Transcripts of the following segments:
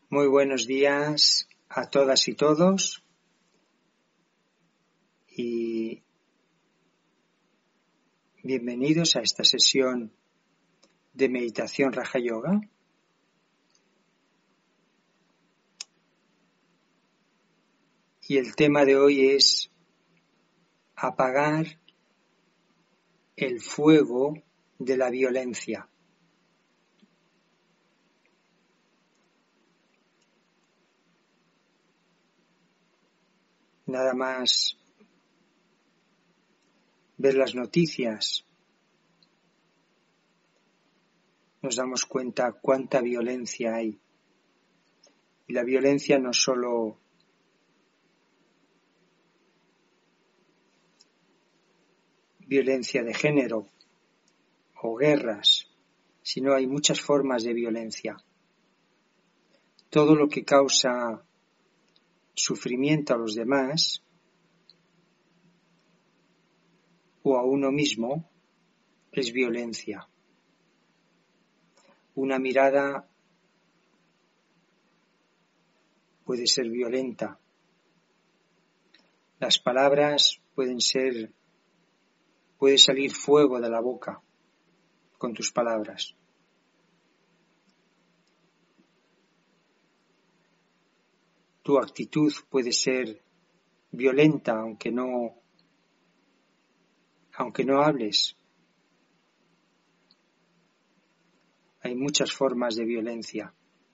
Muy buenos días a todas y todos y bienvenidos a esta sesión de meditación Raja Yoga. Y el tema de hoy es apagar el fuego de la violencia. Nada más ver las noticias nos damos cuenta cuánta violencia hay. Y la violencia no solo violencia de género o guerras, sino hay muchas formas de violencia. Todo lo que causa sufrimiento a los demás o a uno mismo es violencia. Una mirada puede ser violenta. Las palabras puede salir fuego de la boca con tus palabras. Tu actitud puede ser violenta aunque no hables. Hay muchas formas de violencia.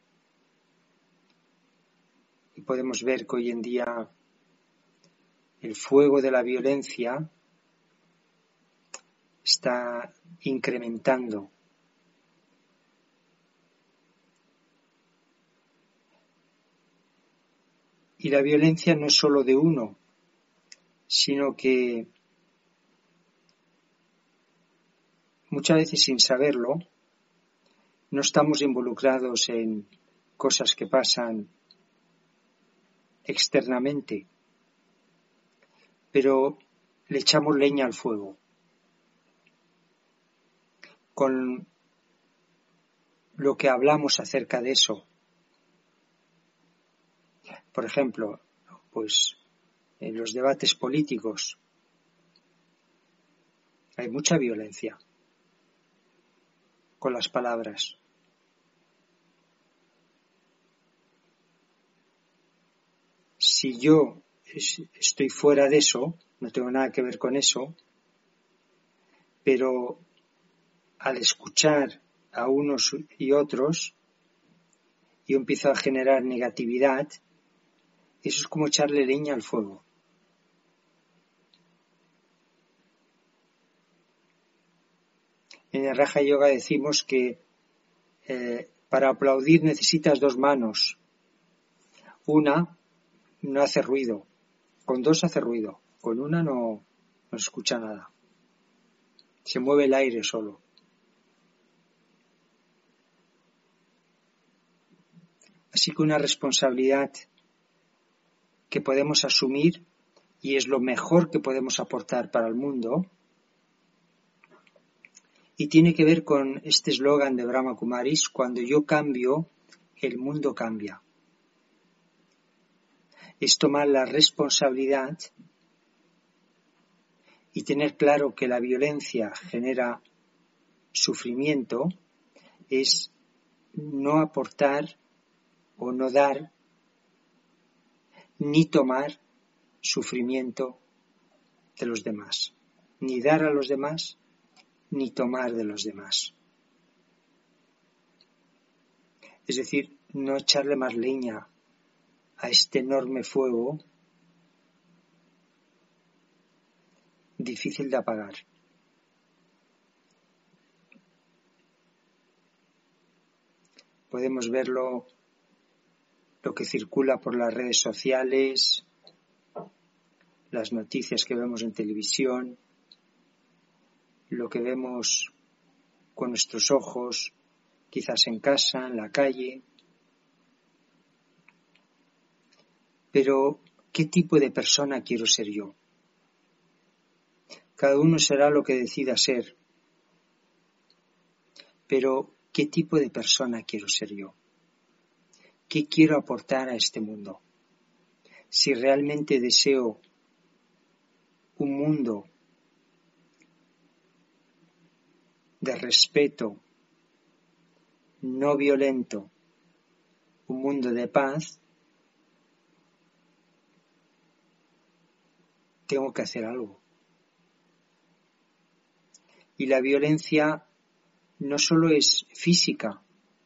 Y podemos ver que hoy en día el fuego de la violencia está incrementando. Y la violencia no es solo de uno, sino que muchas veces sin saberlo, no estamos involucrados en cosas que pasan externamente, pero le echamos leña al fuego. Con lo que hablamos acerca de eso. Por ejemplo, en los debates políticos hay mucha violencia con las palabras. Si yo estoy fuera de eso, no tengo nada que ver con eso, pero al escuchar a unos y otros, yo empiezo a generar negatividad. Eso es como echarle leña al fuego. En el Raja Yoga decimos que para aplaudir necesitas dos manos. Una no hace ruido, con dos hace ruido, con una no se escucha nada. Se mueve el aire solo. Así que una responsabilidad que podemos asumir y es lo mejor que podemos aportar para el mundo y tiene que ver con este eslogan de Brahma Kumaris: cuando yo cambio, el mundo cambia. Es tomar la responsabilidad y tener claro que la violencia genera sufrimiento, es no aportar o no dar ni tomar sufrimiento de los demás, ni dar a los demás, ni tomar de los demás. Es decir, no echarle más leña a este enorme fuego difícil de apagar. Podemos verlo, lo que circula por las redes sociales, las noticias que vemos en televisión, lo que vemos con nuestros ojos, quizás en casa, en la calle. Pero, ¿qué tipo de persona quiero ser yo? Cada uno será lo que decida ser. Pero, ¿qué tipo de persona quiero ser yo? ¿qué quiero aportar a este mundo? Si realmente deseo un mundo de respeto, no violento, un mundo de paz, tengo que hacer algo. Y la violencia no solo es física,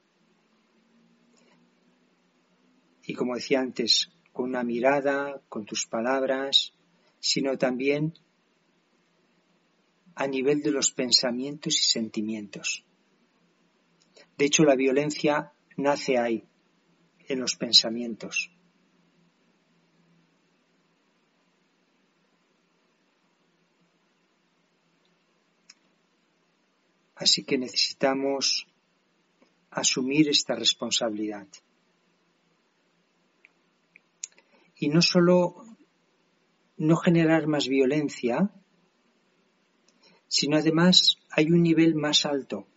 y como decía antes, con una mirada, con tus palabras, sino también a nivel de los pensamientos y sentimientos. De hecho, la violencia nace ahí, en los pensamientos. Así que necesitamos asumir esta responsabilidad. Y no solo no generar más violencia, sino además hay un nivel más alto.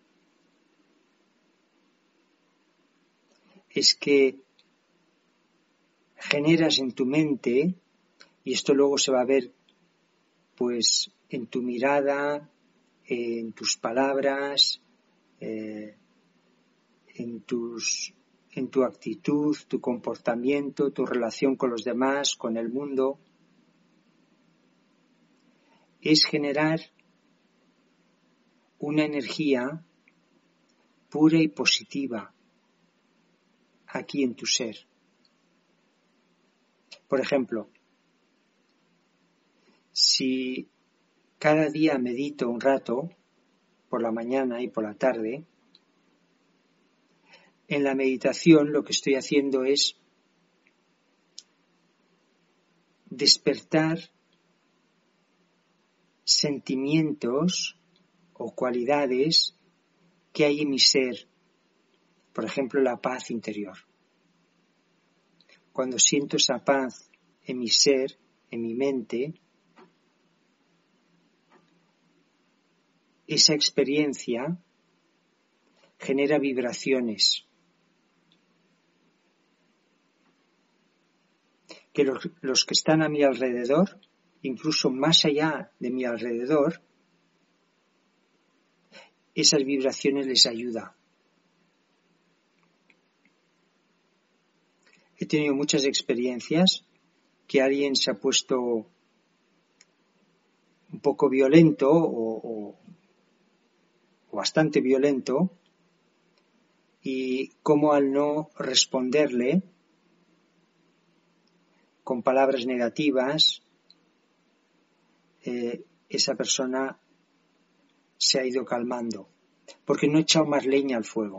Es que generas en tu mente, y esto luego se va a ver pues en tu mirada, en tus palabras, en tu actitud, tu comportamiento, tu relación con los demás, con el mundo, es generar una energía pura y positiva aquí en tu ser. Por ejemplo, si cada día medito un rato, por la mañana y por la tarde, en la meditación lo que estoy haciendo es despertar sentimientos o cualidades que hay en mi ser, por ejemplo, la paz interior. Cuando siento esa paz en mi ser, en mi mente, esa experiencia genera vibraciones que los que están a mi alrededor, incluso más allá de mi alrededor, esas vibraciones les ayuda. He tenido muchas experiencias que alguien se ha puesto un poco violento o bastante violento, y cómo al no responderle con palabras negativas, esa persona se ha ido calmando, porque no he echado más leña al fuego.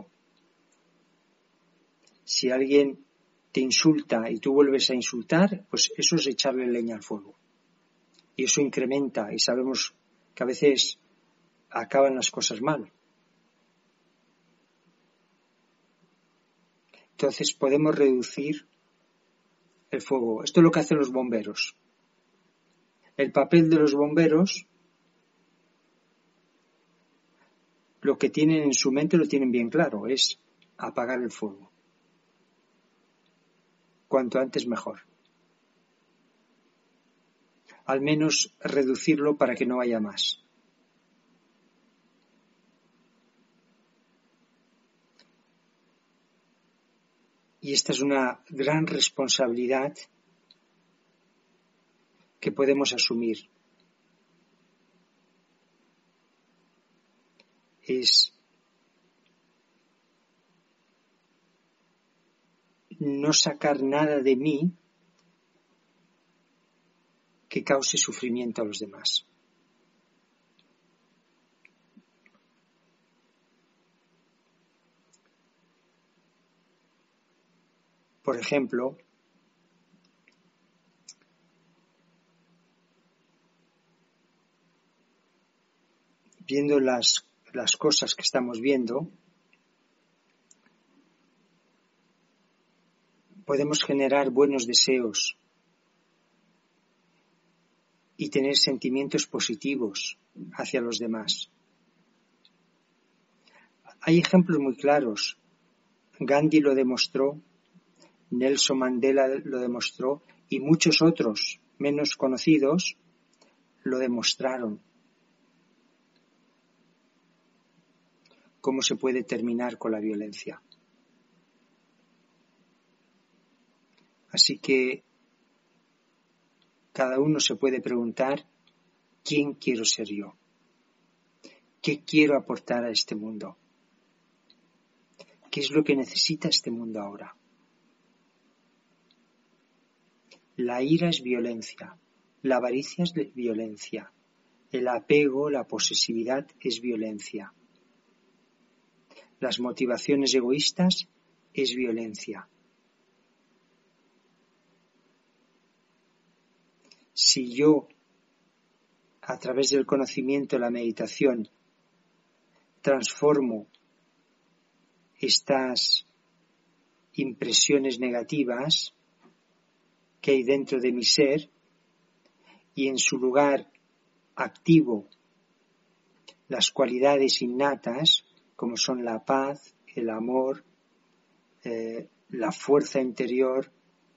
Si alguien te insulta y tú vuelves a insultar, pues eso es echarle leña al fuego. Y eso incrementa, y sabemos que a veces acaban las cosas mal. Entonces podemos reducir el fuego. Esto es lo que hacen los bomberos. El papel de los bomberos, lo que tienen en su mente lo tienen bien claro, es apagar el fuego. Cuanto antes mejor. Al menos reducirlo para que no haya más. Y esta es una gran responsabilidad que podemos asumir. Es no sacar nada de mí que cause sufrimiento a los demás. Por ejemplo, viendo las cosas que estamos viendo, podemos generar buenos deseos y tener sentimientos positivos hacia los demás. Hay ejemplos muy claros. Gandhi lo demostró Nelson Mandela lo demostró y muchos otros menos conocidos lo demostraron. ¿Cómo se puede terminar con la violencia? Así que cada uno se puede preguntar, ¿quién quiero ser yo? ¿Qué quiero aportar a este mundo? ¿Qué es lo que necesita este mundo ahora? La ira es violencia, la avaricia es violencia, el apego, la posesividad es violencia. Las motivaciones egoístas es violencia. Si yo, a través del conocimiento y la meditación, transformo estas impresiones negativas que hay dentro de mi ser y en su lugar activo las cualidades innatas como son la paz, el amor, la fuerza interior,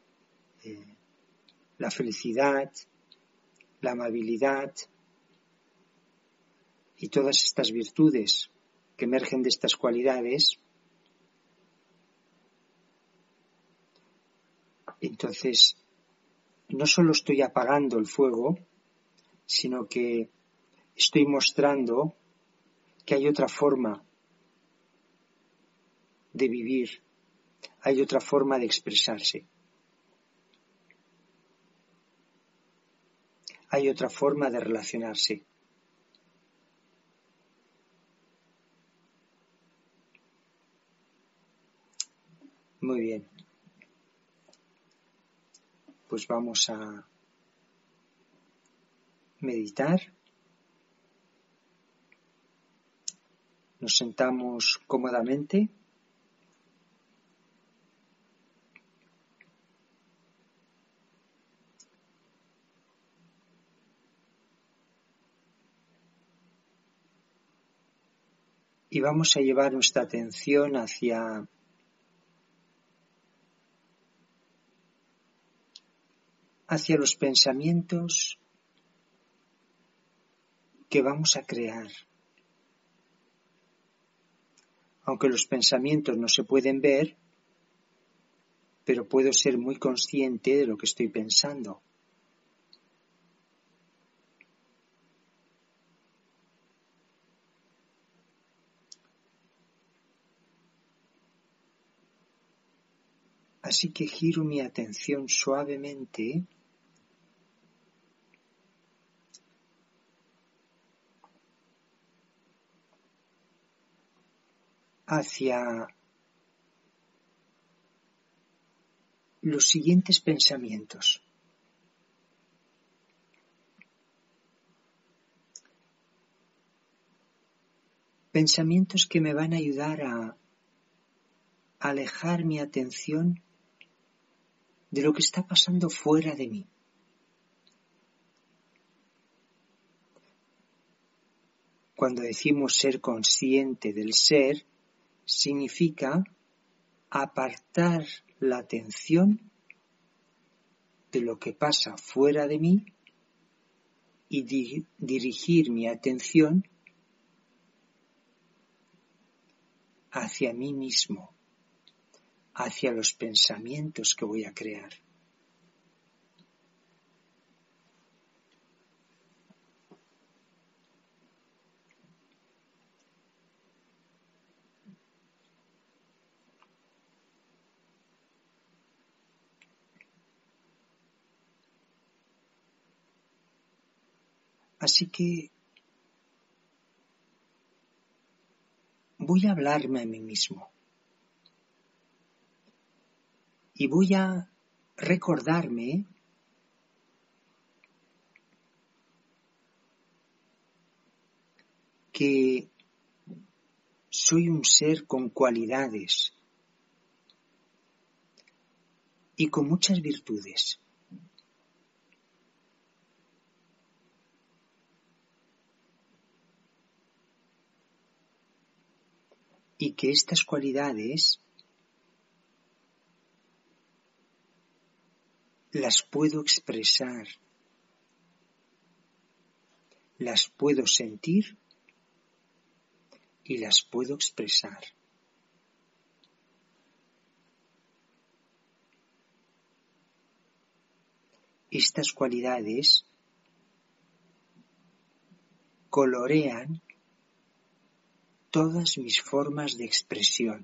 la felicidad, la amabilidad y todas estas virtudes que emergen de estas cualidades, entonces no solo estoy apagando el fuego, sino que estoy mostrando que hay otra forma de vivir, hay otra forma de expresarse, hay otra forma de relacionarse. Muy bien. Pues vamos a meditar. Nos sentamos cómodamente. Y vamos a llevar nuestra atención hacia los pensamientos que vamos a crear. Aunque los pensamientos no se pueden ver, pero puedo ser muy consciente de lo que estoy pensando. Así que giro mi atención suavemente hacia los siguientes pensamientos. Pensamientos que me van a ayudar a alejar mi atención de lo que está pasando fuera de mí. Cuando decimos ser consciente del ser, significa apartar la atención de lo que pasa fuera de mí y dirigir mi atención hacia mí mismo, hacia los pensamientos que voy a crear. Así que voy a hablarme a mí mismo y voy a recordarme que soy un ser con cualidades y con muchas virtudes. Y que estas cualidades las puedo expresar, las puedo sentir y las puedo expresar. Estas cualidades colorean todas mis formas de expresión.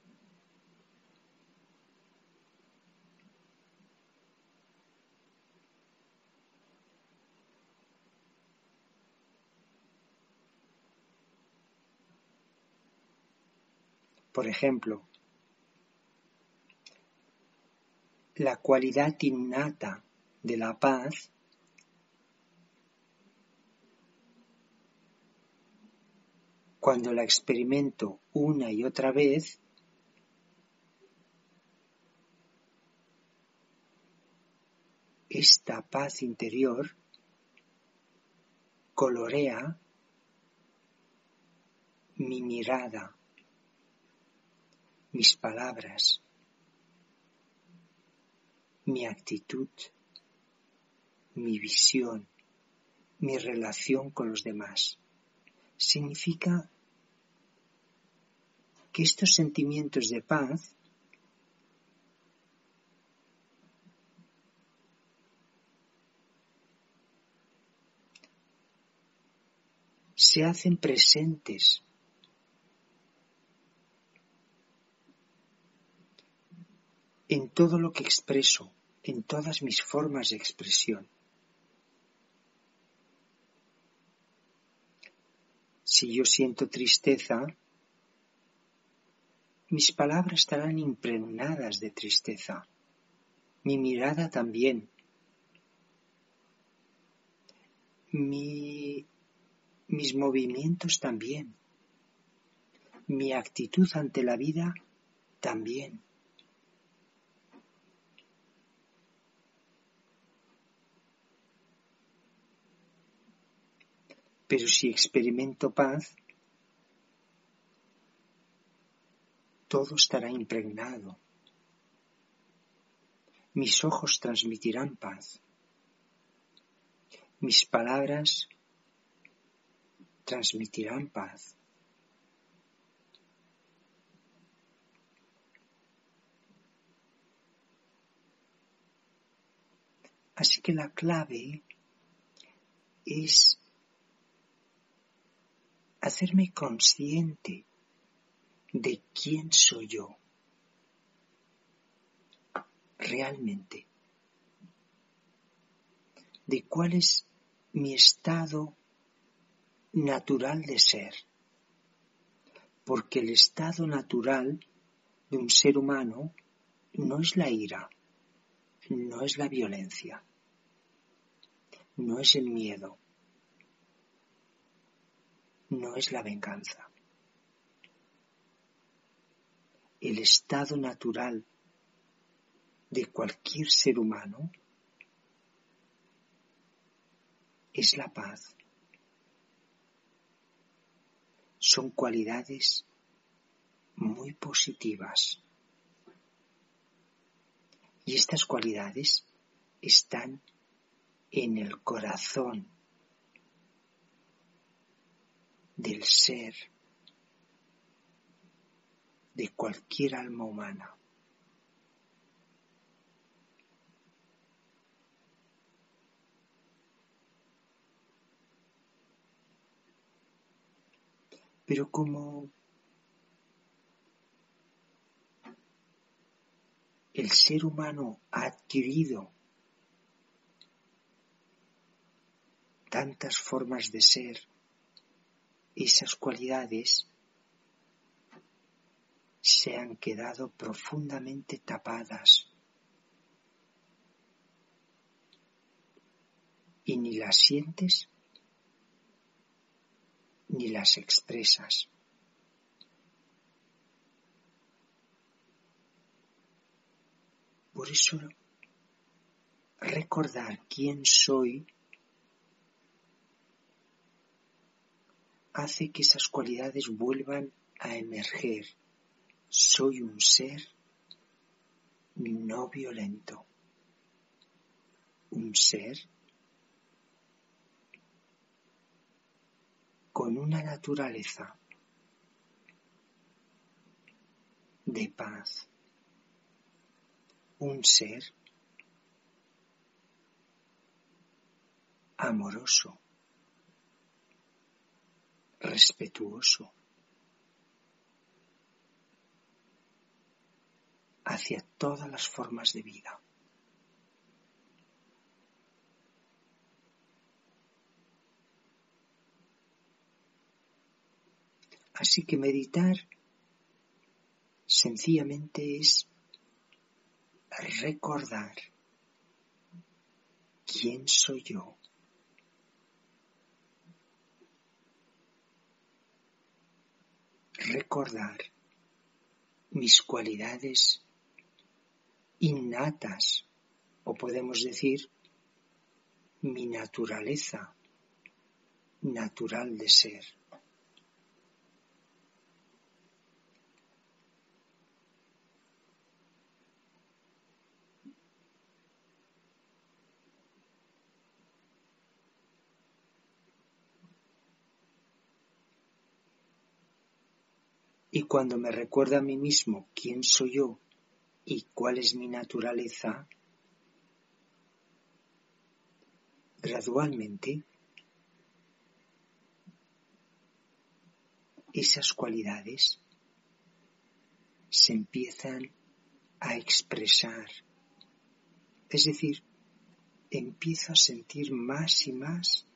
Por ejemplo, la cualidad innata de la paz cuando la experimento una y otra vez, esta paz interior colorea mi mirada, mis palabras, mi actitud, mi visión, mi relación con los demás. Significa que estos sentimientos de paz se hacen presentes en todo lo que expreso, en todas mis formas de expresión. Si yo siento tristeza, mis palabras estarán impregnadas de tristeza, mi mirada también, mis movimientos también, mi actitud ante la vida también. Pero si experimento paz, todo estará impregnado. Mis ojos transmitirán paz. Mis palabras transmitirán paz. Así que la clave es hacerme consciente de quién soy yo realmente, de cuál es mi estado natural de ser, porque el estado natural de un ser humano no es la ira, no es la violencia, no es el miedo, no es la venganza. El estado natural de cualquier ser humano es la paz. Son cualidades muy positivas. Y estas cualidades están en el corazón del ser, de cualquier alma humana. Pero como el ser humano ha adquirido tantas formas de ser, esas cualidades se han quedado profundamente tapadas y ni las sientes ni las expresas. Por eso, recordar quién soy hace que esas cualidades vuelvan a emerger. Soy un ser no violento. un ser con una naturaleza de paz, un ser amoroso, respetuoso hacia todas las formas de vida. Así que meditar sencillamente es recordar quién soy yo, recordar mis cualidades innatas, o podemos decir mi naturaleza natural de ser. Y cuando me recuerdo a mí mismo quién soy yo y cuál es mi naturaleza, gradualmente esas cualidades se empiezan a expresar. Es decir, empiezo a sentir más y más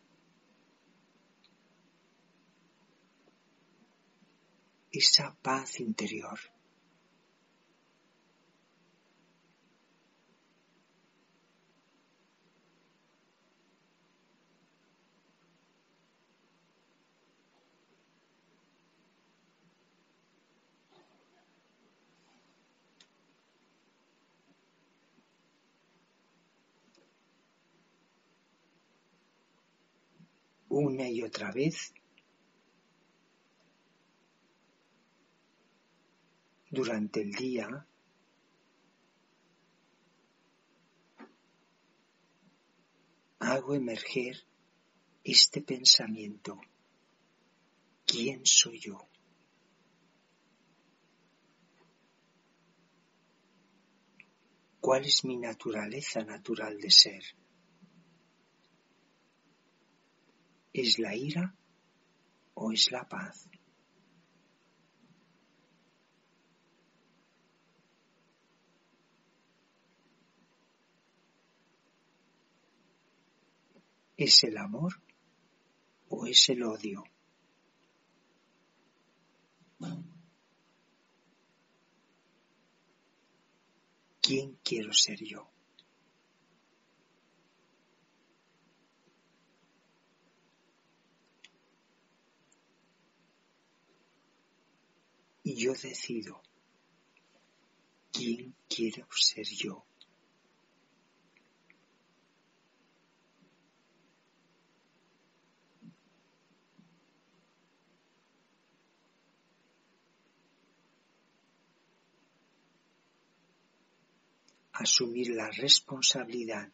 esa paz interior. Una y otra vez, durante el día, hago emerger este pensamiento. ¿Quién soy yo? ¿Cuál es mi naturaleza natural de ser? ¿Es la ira o es la paz? ¿Es el amor o es el odio? ¿Quién quiero ser yo? Y yo decido quién quiero ser yo. Asumir la responsabilidad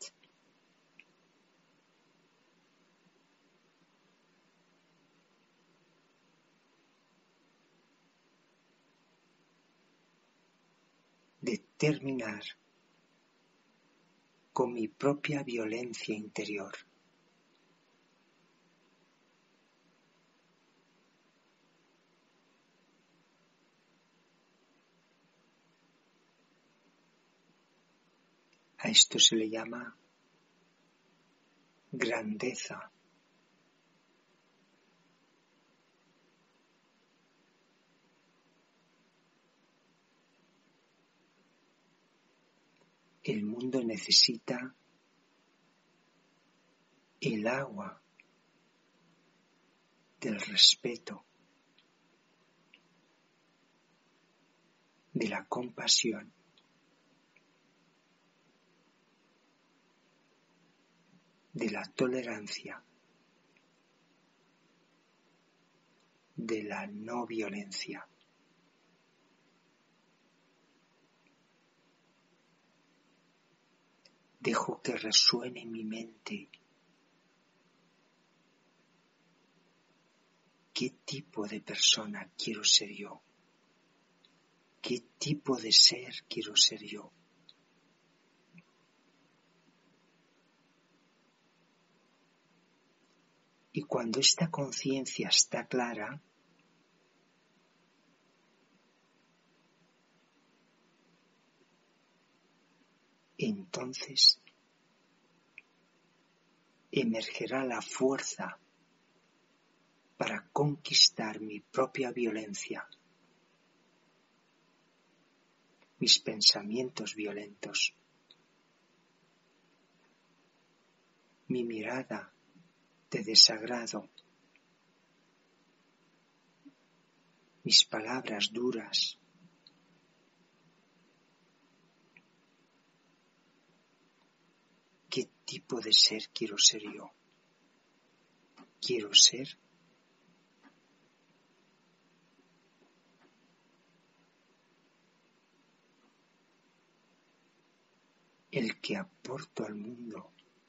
de terminar con mi propia violencia interior. A esto se le llama grandeza. El mundo necesita el agua del respeto, de la compasión, de la tolerancia, de la no violencia. Dejo que resuene en mi mente. ¿Qué tipo de persona quiero ser yo? ¿Qué tipo de ser quiero ser yo? Y cuando esta conciencia está clara, entonces emergerá la fuerza para conquistar mi propia violencia, mis pensamientos violentos, mi mirada de desagrado, mis palabras duras. ¿Qué tipo de ser quiero ser yo? Quiero ser el que aporto al mundo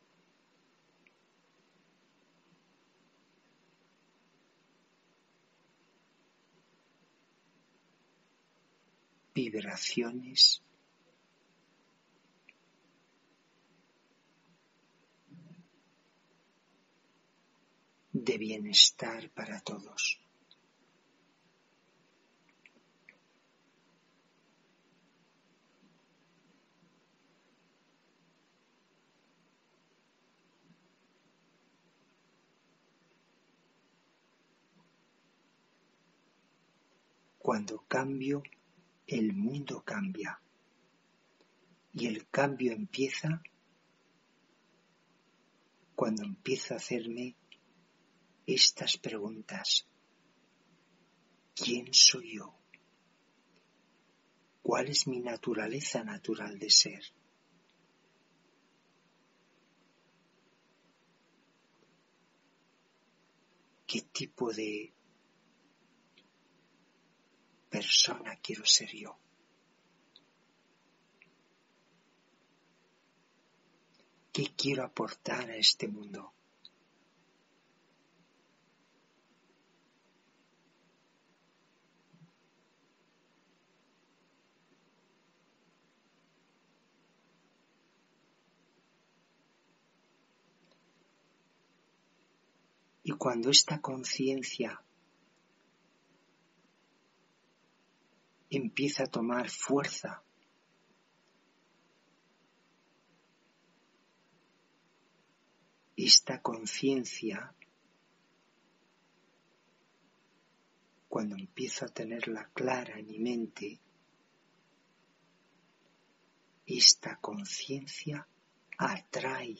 vibraciones de bienestar para todos. Cuando cambio, el mundo cambia. Y el cambio empieza cuando empiezo a hacerme estas preguntas. ¿Quién soy yo? ¿Cuál es mi naturaleza natural de ser? ¿Qué tipo de persona quiero ser yo? ¿Qué quiero aportar a este mundo? Y cuando esta conciencia empieza a tomar fuerza, esta conciencia, cuando empiezo a tenerla clara en mi mente, esta conciencia atrae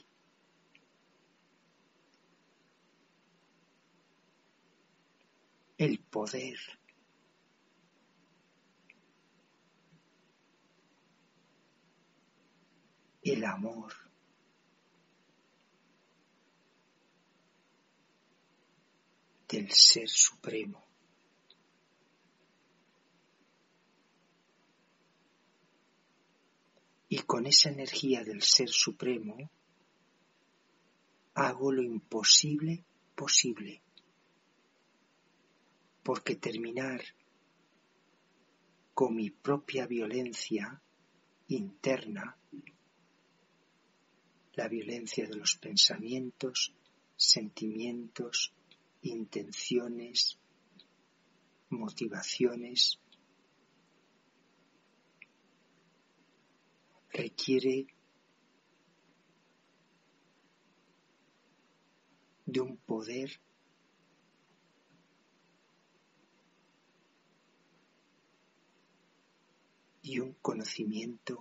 el poder, el amor, del Ser Supremo. Y con esa energía del Ser Supremo hago lo imposible posible. Porque terminar con mi propia violencia interna, la violencia de los pensamientos, sentimientos, intenciones, motivaciones, requiere de un poder y un conocimiento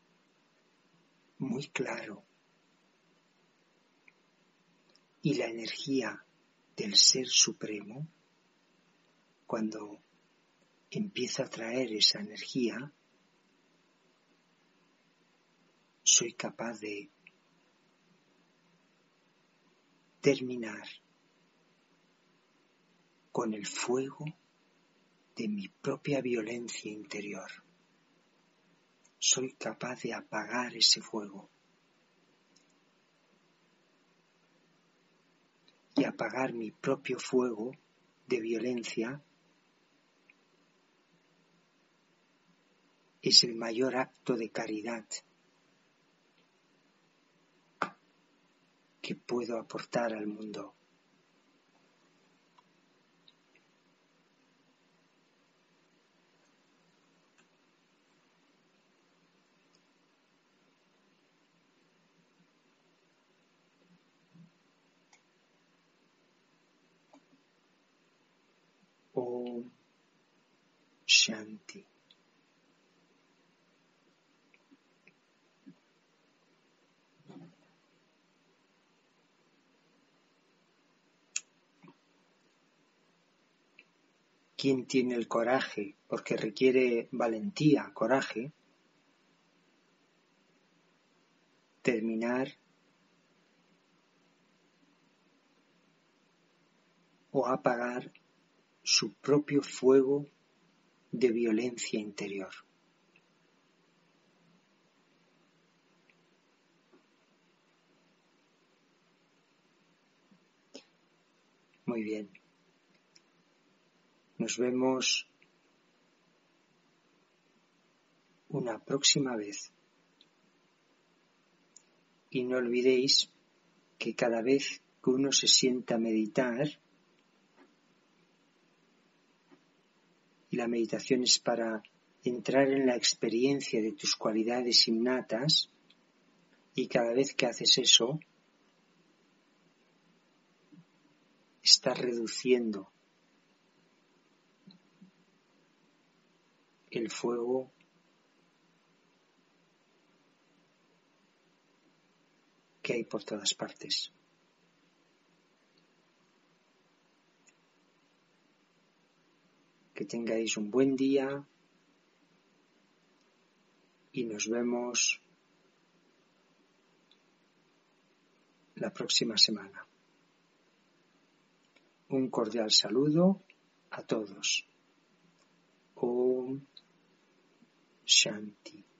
muy claro. Y la energía del Ser Supremo, cuando empiezo a traer esa energía, soy capaz de terminar con el fuego de mi propia violencia interior. Soy capaz de apagar ese fuego. apagar mi propio fuego de violencia es el mayor acto de caridad que puedo aportar al mundo. Om Shanti. ¿Quién tiene el coraje? Porque requiere valentía, coraje, terminar o apagar su propio fuego de violencia interior. Muy bien. Nos vemos una próxima vez. Y no olvidéis que cada vez que uno se sienta a meditar, y la meditación es para entrar en la experiencia de tus cualidades innatas, y cada vez que haces eso, estás reduciendo el fuego que hay por todas partes. Que tengáis un buen día y nos vemos la próxima semana. Un cordial saludo a todos. Om Shanti.